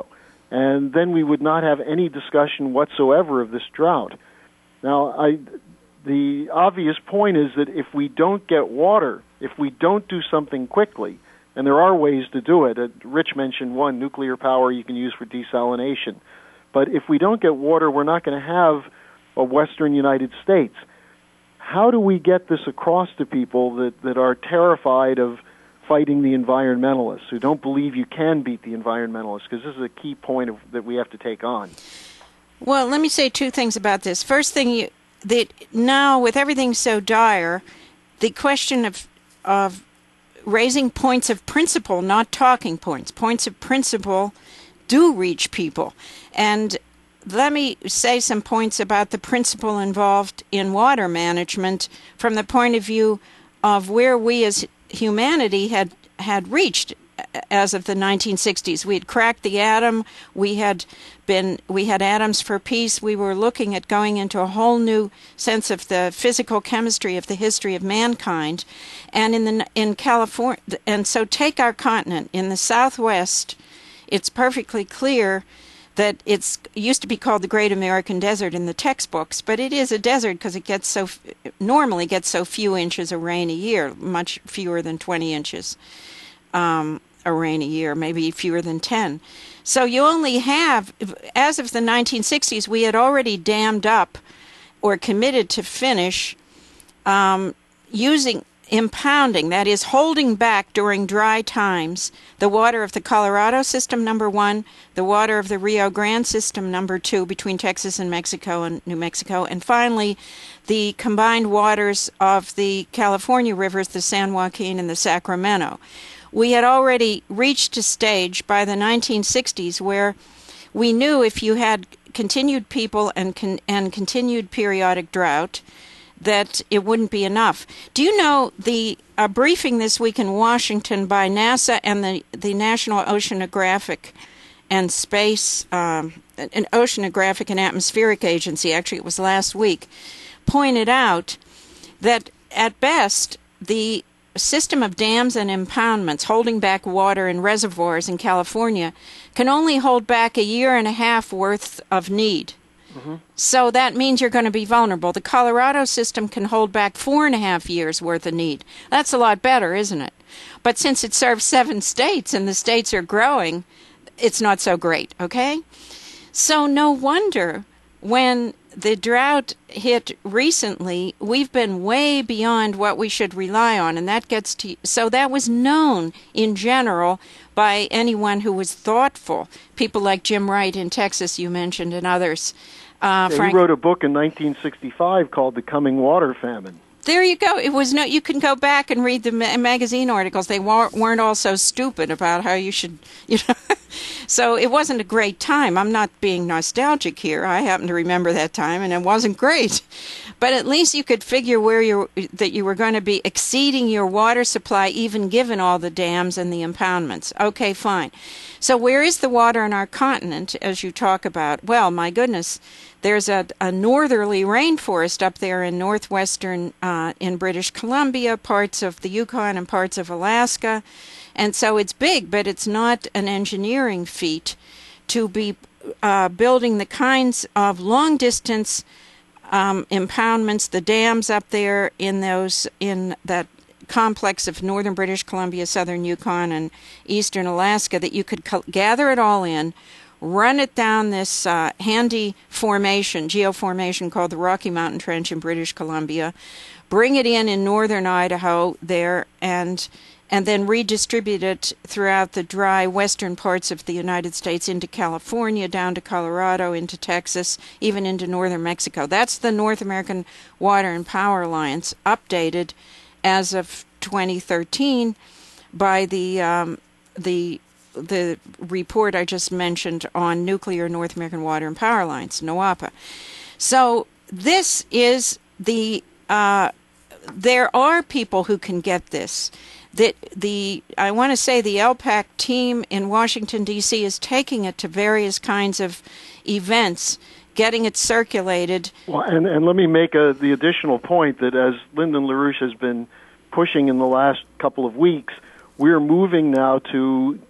and then we would not have any discussion whatsoever of this drought. Now, I, the obvious point is that if we don't get water, if we don't do something quickly, and there are ways to do it. Uh, Rich mentioned one, nuclear power you can use for desalination. But if we don't get water, we're not going to have a Western United States. How do we get this across to people that, that are terrified of fighting the environmentalists, who don't believe you can beat the environmentalists? Because this is a key point of, that we have to take on. Well, let me say two things about this. First thing, you, that now with everything so dire, the question of of raising points of principle, not talking points. Points of principle do reach people. And let me say some points about the principle involved in water management from the point of view of where we as humanity had, had reached as of the nineteen sixties. We had cracked the atom. We had been, we had atoms for peace. We were looking at going into a whole new sense of the physical chemistry of the history of mankind. And in the in California, and so take our continent in the Southwest. It's perfectly clear that it's it used to be called the Great American Desert in the textbooks, but it is a desert because it gets so normally gets so few inches of rain a year, much fewer than twenty inches. Um, a rain a year, maybe fewer than ten. So you only have, as of the nineteen sixties, we had already dammed up or committed to finish um, using, impounding, that is holding back during dry times, the water of the Colorado system, number one, the water of the Rio Grande system, number two, between Texas and Mexico and New Mexico, and finally the combined waters of the California rivers, the San Joaquin and the Sacramento. We had already reached a stage by the nineteen sixties where we knew if you had continued people and con- and continued periodic drought, that it wouldn't be enough. Do you know the a briefing this week in Washington by NASA and the, the National Oceanographic and Space, um, an Oceanographic and Atmospheric Agency, actually it was last week, pointed out that at best the system of dams and impoundments holding back water in reservoirs in California can only hold back a year and a half worth of need. Mm-hmm. So that means you're going to be vulnerable. The Colorado system can hold back four and a half years worth of need. That's a lot better, isn't it? But since it serves seven states and the states are growing, it's not so great, okay? So no wonder when the drought hit recently, we've been way beyond what we should rely on, and that gets to, so that was known in general by anyone who was thoughtful. People like Jim Wright in Texas, you mentioned, and others. Uh, yeah, Frank, he wrote a book in nineteen sixty-five called The Coming Water Famine. There you go. It was no. You can go back and read the ma- magazine articles. They wa- weren't all so stupid about how you should, you know. So it wasn't a great time. I'm not being nostalgic here. I happen to remember that time, and it wasn't great. But at least you could figure where you that you were going to be exceeding your water supply, even given all the dams and the impoundments. Okay, fine. So where is the water on our continent, as you talk about? Well, my goodness, there's a, a northerly rainforest up there in northwestern, uh, in British Columbia, parts of the Yukon and parts of Alaska. And so it's big, but it's not an engineering feat to be uh, building the kinds of long-distance um, impoundments, the dams up there in those in that complex of northern British Columbia, southern Yukon, and eastern Alaska, that you could co- gather it all in, run it down this uh, handy formation, geoformation called the Rocky Mountain Trench in British Columbia, bring it in in northern Idaho there, and and then redistribute it throughout the dry western parts of the United States into California, down to Colorado, into Texas, even into northern Mexico. That's the North American Water and Power Alliance, updated as of twenty thirteen by the um, the the report I just mentioned on Nuclear North American Water and Power Alliance, NOAPA. So this is the uh, there are people who can get this. That the I want to say the L PAC team in Washington, D C is taking it to various kinds of events, getting it circulated. Well, and, and let me make a, the additional point that as Lyndon LaRouche has been pushing in the last couple of weeks, we're moving now to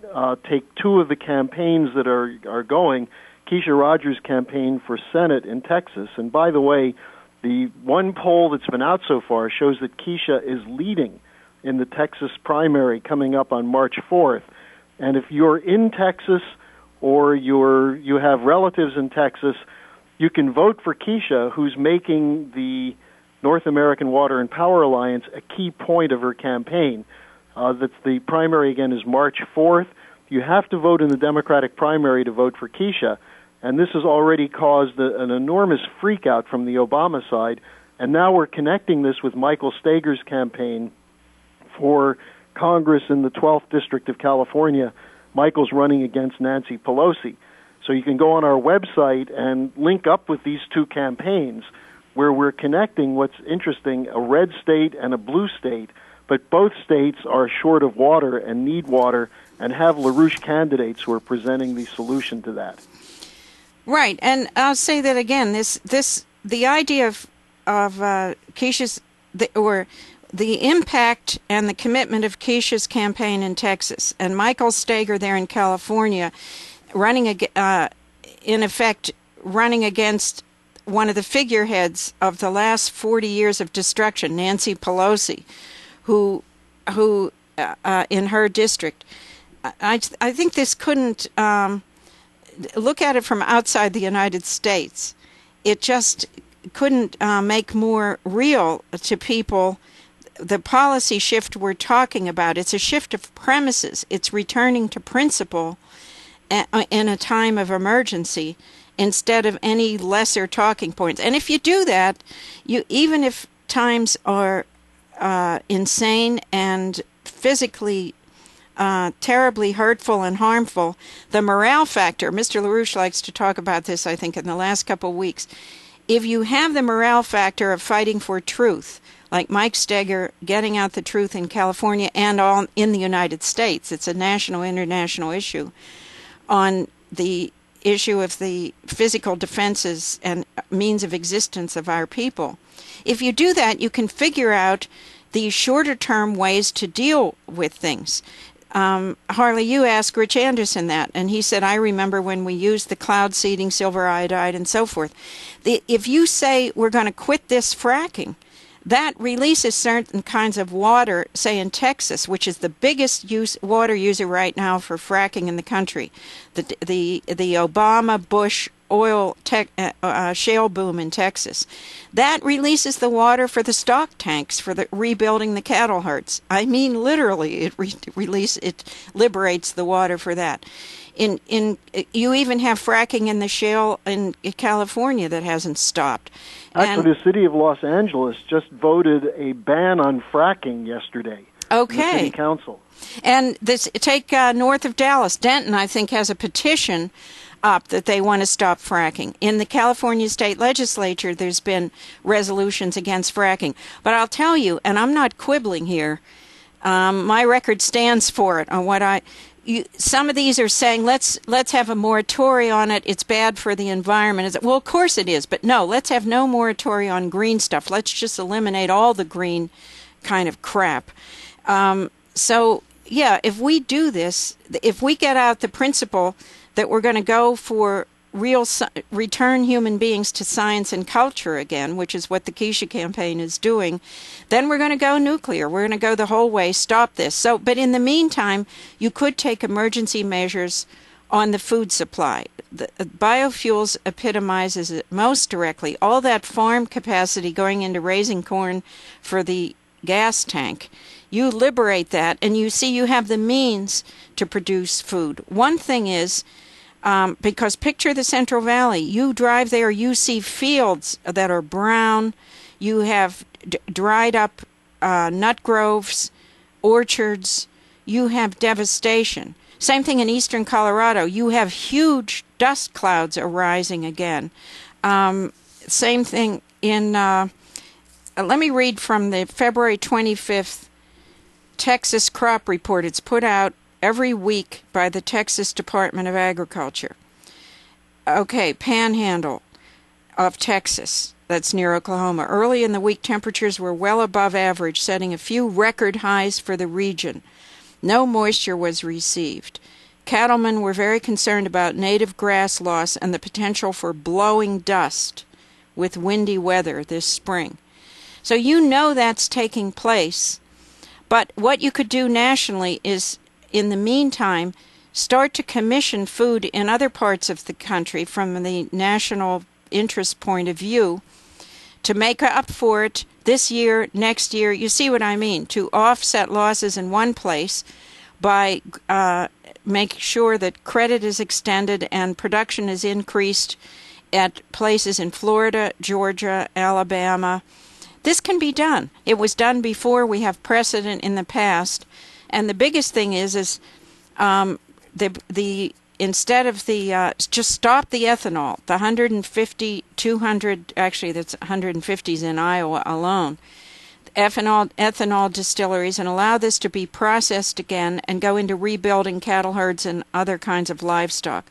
uh, take two of the campaigns that are, are going, Keisha Rogers' campaign for Senate in Texas. And by the way, the one poll that's been out so far shows that Keisha is leading in the Texas primary coming up on March fourth. And if you're in Texas or you're, you have relatives in Texas, you can vote for Keisha, who's making the North American Water and Power Alliance a key point of her campaign. Uh, that's the primary, again, is March fourth. You have to vote in the Democratic primary to vote for Keisha, and this has already caused a, an enormous freakout from the Obama side, and now we're connecting this with Michael Steger's campaign for Congress in the twelfth District of California. Michael's running against Nancy Pelosi. So you can go on our website and link up with these two campaigns where we're connecting what's interesting, a red state and a blue state, but both states are short of water and need water and have LaRouche candidates who are presenting the solution to that. Right, and I'll say that again, this, this the idea of, of uh, Keisha's, the, or the impact and the commitment of Keisha's campaign in Texas and Michael Steger there in California running, uh, in effect, running against one of the figureheads of the last forty years of destruction, Nancy Pelosi, who, who uh, uh, in her district, I, I think this couldn't, um, look at it from outside the United States. It just couldn't uh, make more real to people the policy shift we're talking about. It's a shift of premises. It's returning to principle in a time of emergency instead of any lesser talking points. And if you do that, you even if times are uh, insane and physically uh, terribly hurtful and harmful, the morale factor, Mister LaRouche likes to talk about this, I think, in the last couple of weeks. If you have the morale factor of fighting for truth, like Mike Steger getting out the truth in California and all in the United States, it's a national, international issue, on the issue of the physical defenses and means of existence of our people. If you do that, you can figure out the shorter-term ways to deal with things. Um, Harley, you asked Rich Anderson that, and he said, I remember when we used the cloud seeding, silver iodide, and so forth. The, if you say we're going to quit this fracking, that releases certain kinds of water, say in Texas, which is the biggest use, water user right now for fracking in the country. The the the Obama Bush oil tech, uh, uh, shale boom in Texas. That releases the water for the stock tanks for the rebuilding the cattle herds. I mean, literally, it re- release it liberates the water for that. In in you even have fracking in the shale in California that hasn't stopped. Actually, and, the city of Los Angeles just voted a ban on fracking yesterday. Okay. In the city council. And this take uh, north of Dallas, Denton, I think, has a petition up that they want to stop fracking. In the California state legislature, there's been resolutions against fracking. But I'll tell you, and I'm not quibbling here, um, my record stands for it on what I... You, some of these are saying, let's let's have a moratorium on it. It's bad for the environment. Well, of course it is. But no, let's have no moratorium on green stuff. Let's just eliminate all the green kind of crap. Um, so, yeah, if we do this, if we get out the principle that we're going to go for real return human beings to science and culture again, which is what the Keisha campaign is doing, then we're going to go nuclear. We're going to go the whole way, stop this. So, but in the meantime, you could take emergency measures on the food supply. The biofuels epitomizes it most directly. All that farm capacity going into raising corn for the gas tank, you liberate that, and you see you have the means to produce food. One thing is, Um, because picture the Central Valley. You drive there, you see fields that are brown. You have d- dried up uh, nut groves, orchards. You have devastation. Same thing in eastern Colorado. You have huge dust clouds arising again. Um, same thing in, uh, let me read from the February twenty-fifth Texas Crop Report. It's put out every week by the Texas Department of Agriculture. Okay, Panhandle of Texas, that's near Oklahoma. Early in the week, temperatures were well above average, setting a few record highs for the region. No moisture was received. cattlemen were very concerned about native grass loss and the potential for blowing dust with windy weather this spring. So you know that's taking place. But what you could do nationally is, in the meantime, start to commission food in other parts of the country from the national interest point of view to make up for it this year, next year. You see what I mean? To offset losses in one place by uh, making sure that credit is extended and production is increased at places in Florida, Georgia, Alabama. This can be done. It was done before. We have precedent in the past. And the biggest thing is, is um, the the instead of the, uh, just stop the ethanol, the one hundred fifty, two hundred, actually that's one hundred fifties in Iowa alone, ethanol, ethanol distilleries, and allow this to be processed again and go into rebuilding cattle herds and other kinds of livestock.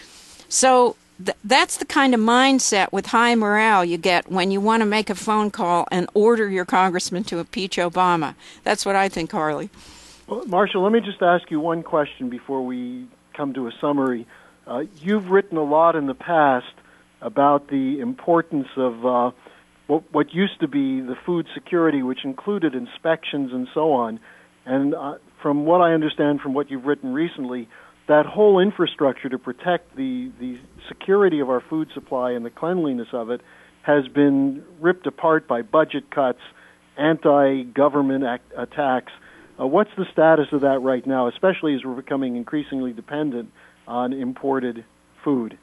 So th- that's the kind of mindset with high morale you get when you want to make a phone call and order your congressman to impeach Obama. That's what I think, Harley. Well, Marshall, let me just ask you one question before we come to a summary. Uh, you've written a lot in the past about the importance of uh, what, what used to be the food security, which included inspections and so on. And uh, from what I understand from what you've written recently, that whole infrastructure to protect the, the security of our food supply and the cleanliness of it has been ripped apart by budget cuts, anti-government act- attacks. Uh, what's the status of that right now, especially as we're becoming increasingly dependent on imported food?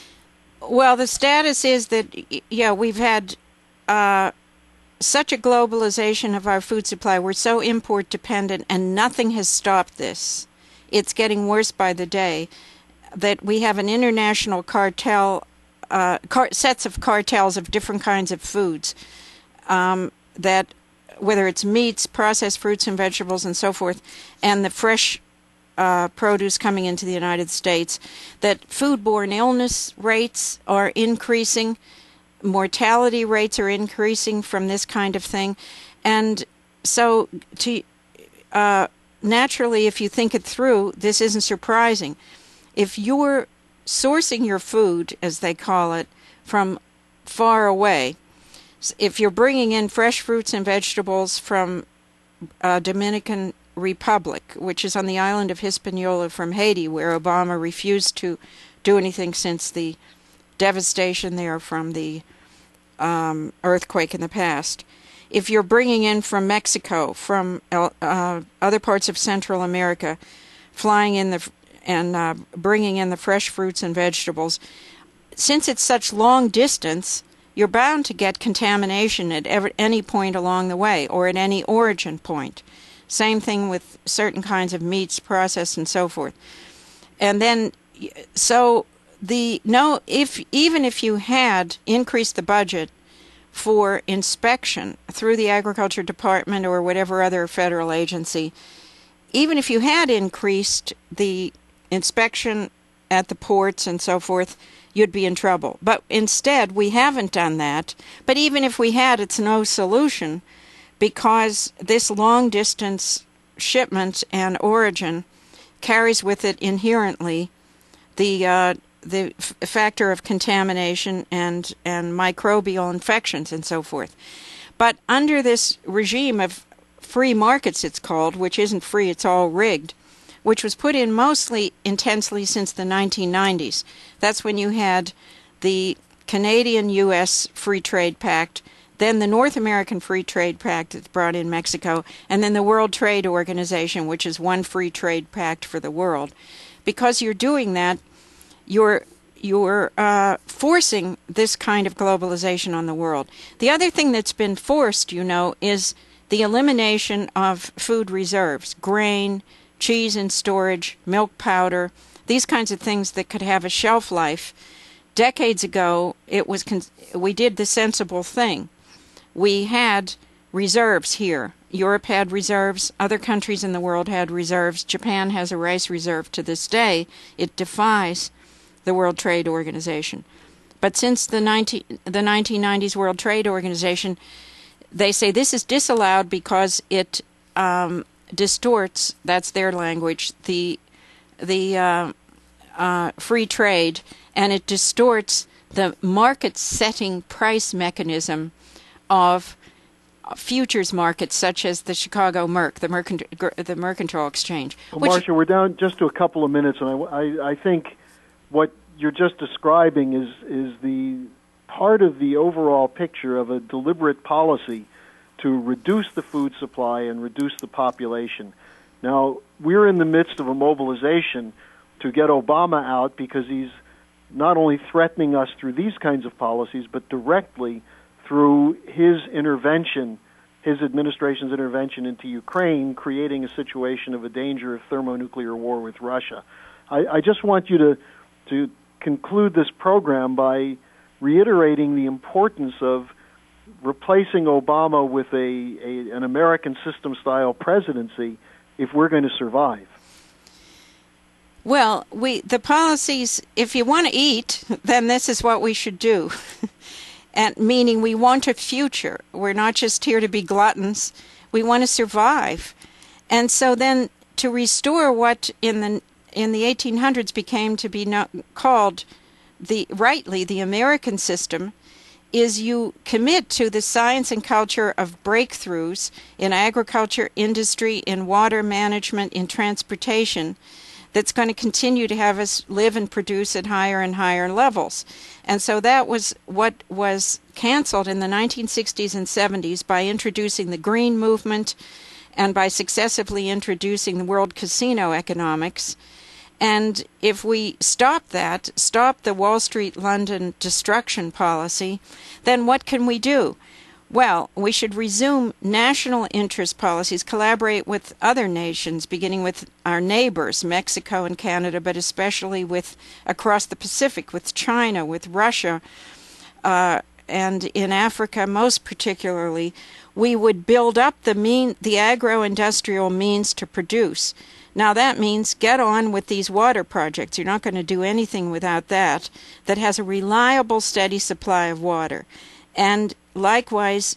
Well, the status is that, yeah, we've had uh, such a globalization of our food supply. We're so import dependent, and nothing has stopped this. It's getting worse by the day, that we have an international cartel, uh, car- sets of cartels of different kinds of foods um, that, whether it's meats, processed fruits and vegetables and so forth, and the fresh uh, produce coming into the United States, that foodborne illness rates are increasing, mortality rates are increasing from this kind of thing. And so to uh, naturally, if you think it through, this isn't surprising. If you're sourcing your food, as they call it, from far away, if you're bringing in fresh fruits and vegetables from uh, Dominican Republic, which is on the island of Hispaniola from Haiti, where Obama refused to do anything since the devastation there from the um, earthquake in the past. If you're bringing in from Mexico, from uh, other parts of Central America, flying in the and uh, bringing in the fresh fruits and vegetables, since it's such long distance, you're bound to get contamination at every, any point along the way, or at any origin point. Same thing with certain kinds of meats, processed and so forth. And then, so the no, if even if you had increased the budget for inspection through the Agriculture Department or whatever other federal agency, even if you had increased the inspection at the ports and so forth, you'd be in trouble. But instead, we haven't done that. But even if we had, it's no solution, because this long-distance shipment and origin carries with it inherently the uh, the f- factor of contamination and, and microbial infections and so forth. But under this regime of free markets, it's called, which isn't free, it's all rigged, which was put in mostly intensely since the nineteen nineties. That's when you had the Canadian-U S Free Trade Pact, then the North American Free Trade Pact that brought in Mexico, and then the World Trade Organization, which is one free trade pact for the world. Because you're doing that, you're you're uh, forcing this kind of globalization on the world. The other thing that's been forced, you know, is the elimination of food reserves, grain, cheese in storage, milk powder, these kinds of things that could have a shelf life. Decades ago, it was con- we did the sensible thing. We had reserves here. Europe had reserves. Other countries in the world had reserves. Japan has a rice reserve to this day. It defies the World Trade Organization. But since the, nineteen, the nineteen nineties World Trade Organization, they say this is disallowed because it um, distorts, that's their language, the the uh, uh, free trade, and it distorts the market-setting price mechanism of futures markets such as the Chicago Merc, the, mercant- the Mercantile Exchange. Well, which, Marcia, we're down just to a couple of minutes, and I, I, I think what you're just describing is is the part of the overall picture of a deliberate policy to reduce the food supply and reduce the population. Now, we're in the midst of a mobilization to get Obama out because he's not only threatening us through these kinds of policies, but directly through his intervention, his administration's intervention into Ukraine, creating a situation of a danger of thermonuclear war with Russia. I, I just want you to to conclude this program by reiterating the importance of replacing Obama with a, a an American system-style presidency if we're going to survive. Well, we the policies, if you want to eat, then this is what we should do. And meaning we want a future. We're not just here to be gluttons. We want to survive. And so then to restore what in the in the eighteen hundreds became to be no, called the rightly the American system is you commit to the science and culture of breakthroughs in agriculture, industry, in water management, in transportation, that's going to continue to have us live and produce at higher and higher levels. And so that was what was canceled in the nineteen sixties and seventies by introducing the Green Movement and by successively introducing the World Casino economics. And if we stop that, stop the Wall Street London destruction policy, then what can we do? Well, we should resume national interest policies, collaborate with other nations, beginning with our neighbors, Mexico and Canada, but especially with across the Pacific, with China, with Russia, uh, and in Africa most particularly. We would build up the mean, the agro-industrial means to produce. Now that means get on with these water projects. You're not going to do anything without that, that has a reliable, steady supply of water. And likewise,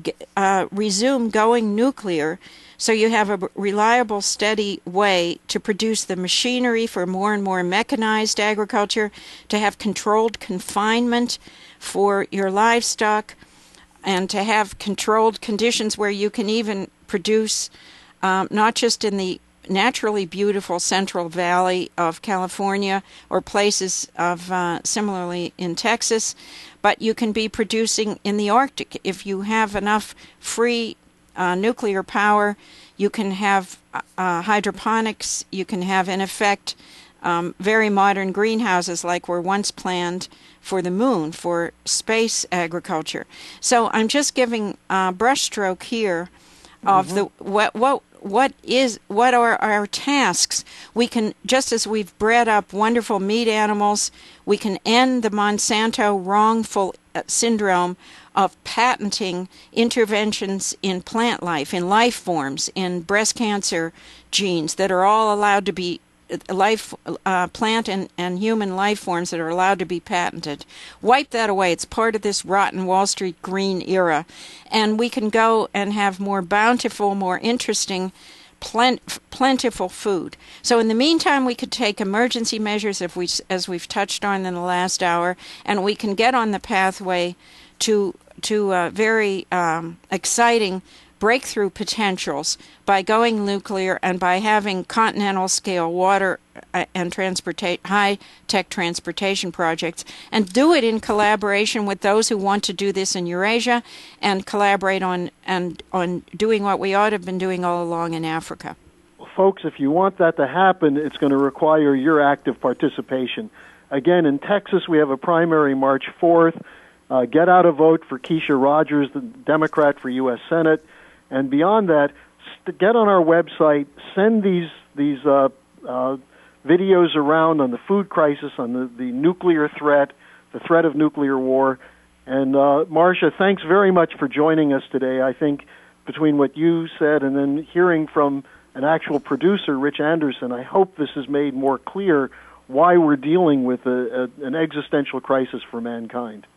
uh, resume going nuclear so you have a reliable, steady way to produce the machinery for more and more mechanized agriculture, to have controlled confinement for your livestock, and to have controlled conditions where you can even produce um, not just in the naturally beautiful Central Valley of California or places of uh, similarly in Texas, but you can be producing in the Arctic. If you have enough free uh, nuclear power, you can have uh, hydroponics, you can have, in effect, um, very modern greenhouses like were once planned for the moon, for space agriculture. So I'm just giving a brushstroke here of mm-hmm. the what what what is what are our tasks. We can, just as we've bred up wonderful meat animals, we can end the Monsanto wrongful syndrome of patenting interventions in plant life, in life forms, in breast cancer genes that are all allowed to be life, uh, plant and, and human life forms that are allowed to be patented. Wipe that away. It's part of this rotten Wall Street green era. And we can go and have more bountiful, more interesting, plen- plentiful food. So in the meantime, we could take emergency measures, if we, as we've touched on in the last hour, and we can get on the pathway to, to uh, very um, exciting breakthrough potentials by going nuclear and by having continental scale water and transporta- high-tech transportation projects, and do it in collaboration with those who want to do this in Eurasia and collaborate on and on doing what we ought to have been doing all along in Africa. Well, folks, if you want that to happen, it's going to require your active participation. Again, in Texas, we have a primary March fourth. Uh, get out a vote for Keisha Rogers, the Democrat for U S Senate. And beyond that, st- get on our website, send these these uh, uh, videos around on the food crisis, on the, the nuclear threat, the threat of nuclear war. And uh, Marcia, thanks very much for joining us today. I think between what you said and then hearing from an actual producer, Rich Anderson, I hope this has made more clear why we're dealing with a, a, an existential crisis for mankind.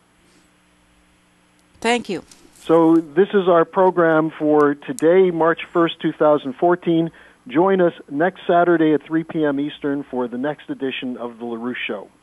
Thank you. So this is our program for today, March first, two thousand fourteen. Join us next Saturday at three p.m. Eastern for the next edition of The LaRouche Show.